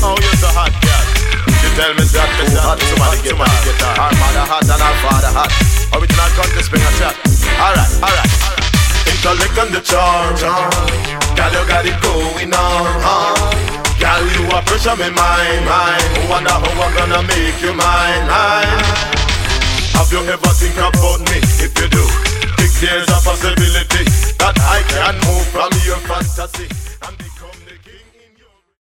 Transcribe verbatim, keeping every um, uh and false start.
Oh, you're so hot, girl. You tell me that, me that, hot, somebody get that. Our mother hot and our father hot. Original country spring a chat. Alright, alright, alright. Intellect and the charm, girl, you got it going on, huh? Girl, you a pressure me mind, mind. Wonder how I'm gonna make you mine, mine. Have you ever think about me